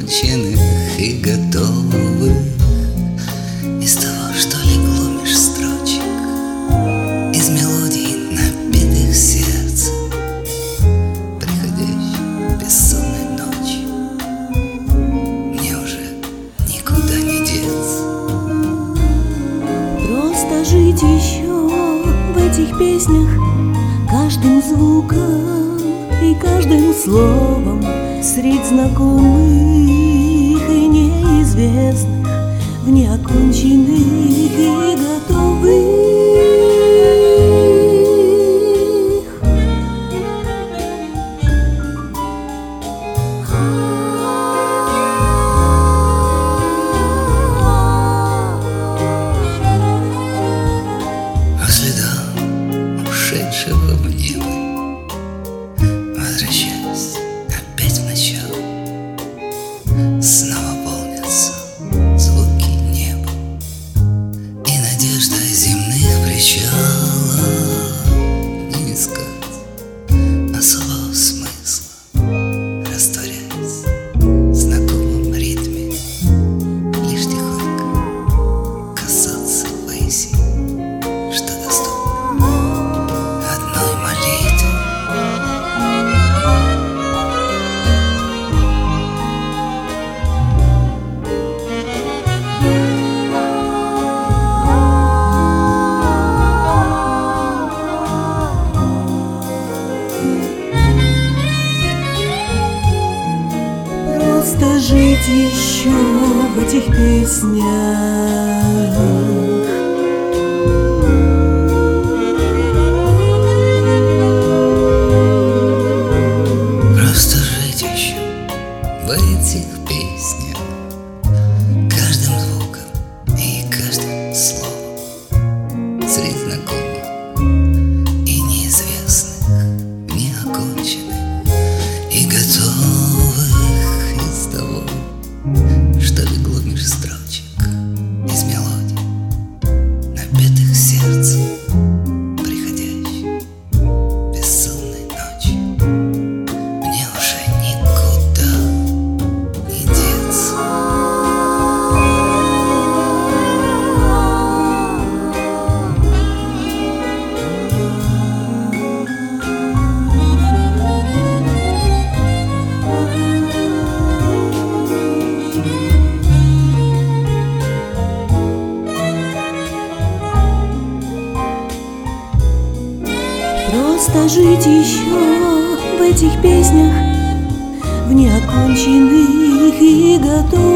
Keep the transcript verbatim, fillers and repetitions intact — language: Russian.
неоконченных и готовых, из того, что легло меж строчек, из мелодий, напитых сердцем, приходящей бессонной ночи. Мне уже никуда не деться. Просто жить еще в этих песнях, каждым звуком и каждым словом, средь знакомых и неизвестных, в неоконченных и готовых. По следам ушедшего в небо, возвращаясь опять в начало, снова полнятся звуки неба и надежда земных причалов. Не искать особого смысла, растворяясь в знакомом ритме, лишь тихонько касаться выси, что доступно одной молитве. Просто жить еще в этих песнях, Просто жить еще в этих песнях, каждым звуком и каждым словом, среди знакомых и неизвестных, неоконченных и готовых, из того, что легло меж строчек, из мелодий, напетых сердцем, приходящей бессонной ночи. Мне уже никуда не деться. просто жить еще в этих песнях, в неоконченных и готовых.